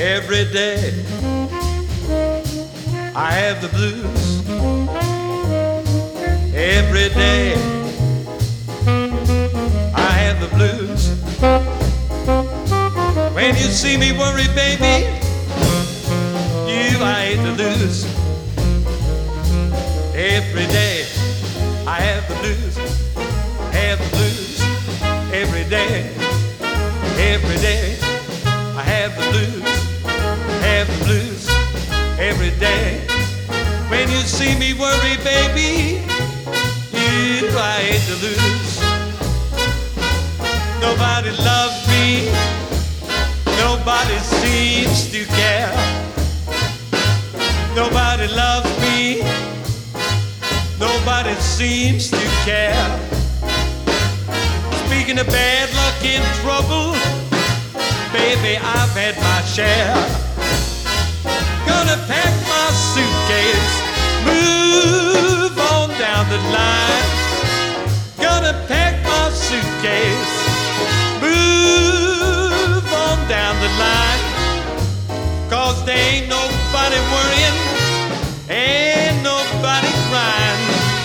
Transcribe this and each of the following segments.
Every day I have the blues. Every day I have the blues. When you see me worry, baby, I hate to lose. Every day I have the blues. Have the blues. Every day I have the blues. Have the blues every day. When you see me worry, baby, I hate to lose. Nobody loves me. Nobody seems to care. Nobody loves me. Nobody seems to care. Speaking of bad luck and trouble, baby, I've had my share. Gonna pack my suitcase, move on down the line. Gonna pack my suitcase, move on down the line. 'Cause there ain't nobody worrying, ain't nobody crying.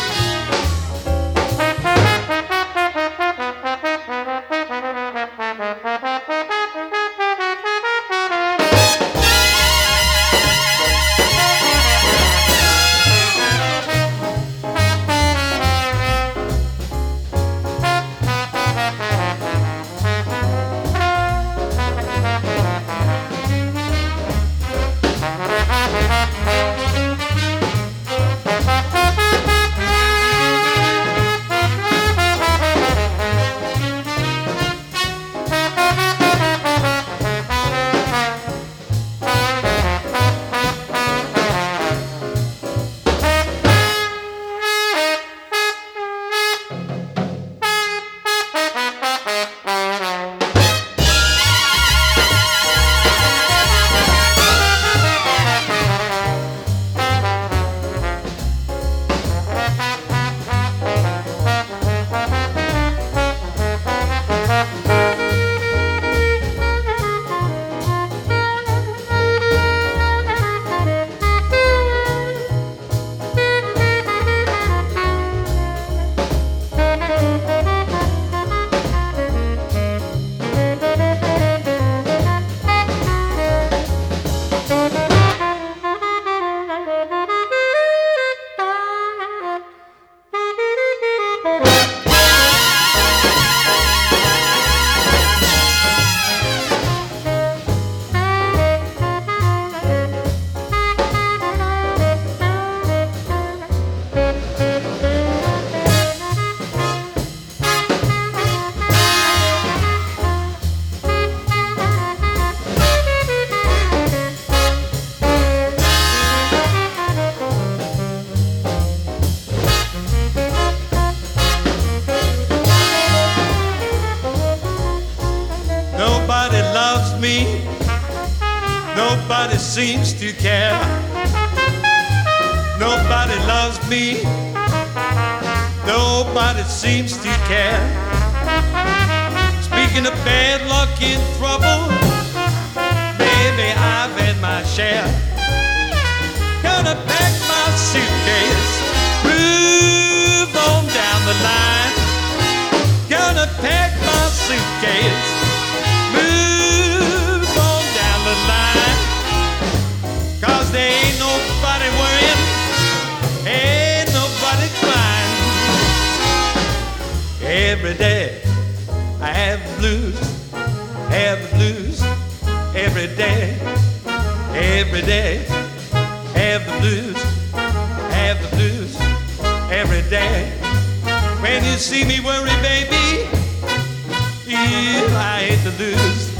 Nobody loves me. Nobody seems to care. Nobody loves me. Nobody seems to care. Speaking of bad luck and trouble, baby, I've had my share. Gonna pack my suitcase, move on down the line. Gonna pack my suitcase, move on down the line. 'Cause there ain't nobody worrying, ain't nobody crying. Every day I have the blues, have the blues. Every day have the blues, have the blues. Every day. When you see me worry, baby, I hate to lose.